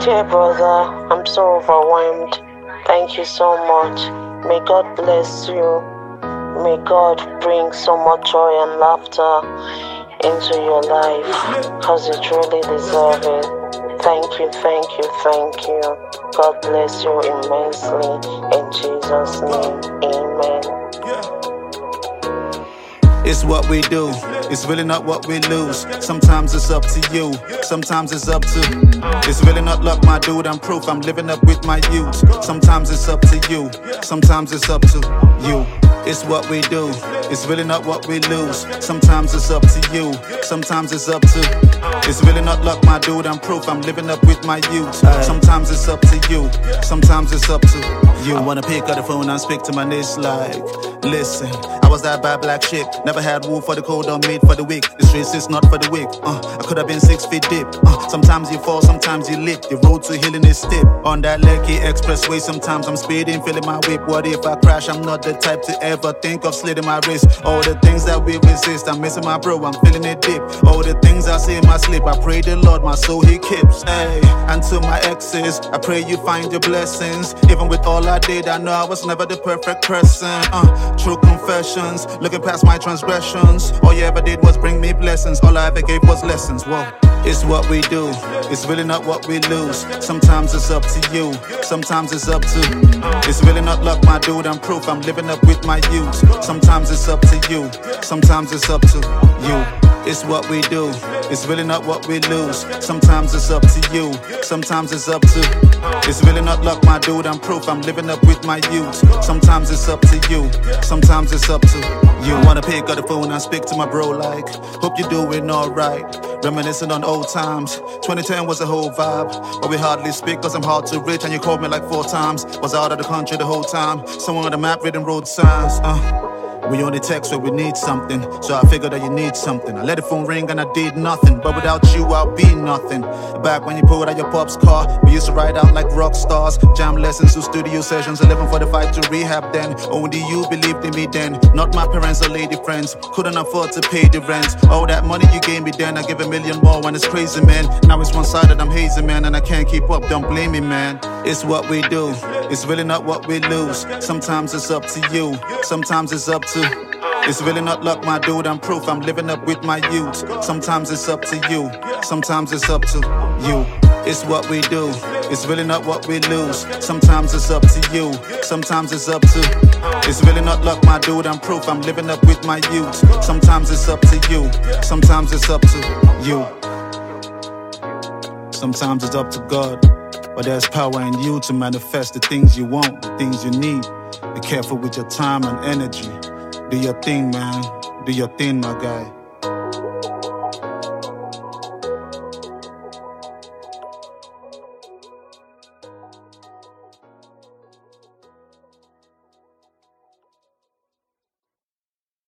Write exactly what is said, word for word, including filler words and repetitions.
Dear brother, I'm so overwhelmed. Thank you so much. May God bless you. May God bring so much joy and laughter into your life, because you truly deserve it. Thank you, thank you, thank you. God bless you immensely. In Jesus' name, amen. It's what we do, it's really not what we lose. Sometimes it's up to you, sometimes it's up to. It's really not luck, my dude, I'm proof I'm living up with my youth. Sometimes it's up to you, sometimes it's up to you. It's what we do, it's really not what we lose. Sometimes it's up to you, sometimes it's up to. It's really not luck, my dude, I'm proof I'm living up with my youth. Sometimes it's up to you, sometimes it's up to you. I wanna pick up the phone and speak to my niece like, listen, I was that bad black shit. Never had wool for the cold or meat for the weak. The streets is not for the weak. Uh, I could have been six feet deep. Uh, sometimes you fall, sometimes you leap. The road to healing is steep. On that Lekki expressway, sometimes I'm speeding, feeling my whip. What if I crash? I'm not the type to ever think of slitting my wrist. All the things that we resist, I'm missing my bro, I'm feeling it deep. All the things I see in my sleep, I pray the Lord my soul he keeps. Hey, and to my exes, I pray you find your blessings. Even with all I did, I know I was never the perfect person. Uh, true confessions, looking past my transgressions. All you ever did was bring me blessings. All I ever gave was lessons. Whoa. It's what we do, it's really not what we lose. Sometimes it's up to you, sometimes it's up to. It's really not luck, my dude, I'm proof I'm living up with my youth. Sometimes it's up to you, sometimes it's up to you. It's what we do, it's really not what we lose. Sometimes it's up to you, sometimes it's up to. It's really not luck, my dude, I'm proof I'm living up with my youth. Sometimes it's up to you, sometimes it's up to you. Wanna pick up the phone and speak to my bro like, hope you're doing alright. Reminiscing on old times, twenty ten was a whole vibe. But we hardly speak cause I'm hard to reach. And you called me like four times. Was out of the country the whole time. Someone on the map reading road signs. uh We only text when we need something, so I figured that you need something. I let the phone ring and I did nothing, but without you I'll be nothing. Back when you pulled out your pop's car, we used to ride out like rock stars. Jam lessons to studio sessions, eleven forty-five to rehab then. Only you believed in me then, not my parents or lady friends. Couldn't afford to pay the rent. All that money you gave me then, I give a million more when it's crazy, man. Now it's one-sided, I'm hazy, man, and I can't keep up, don't blame me, man. It's what we do, it's really not what we lose. Sometimes it's up to you, sometimes it's up to. It's really not luck, my dude, I'm proof I'm living up with my youth. Sometimes it's up to you, sometimes it's up to you. It's what we do, it's really not what we lose. Sometimes it's up to you, sometimes it's up to. It's really not luck, my dude, I'm proof I'm living up with my youth. Sometimes it's up to you, sometimes it's up to you. Sometimes it's up to God, but there's power in you to manifest the things you want, the things you need. Be careful with your time and energy. Do your thing, man. Do your thing, my guy.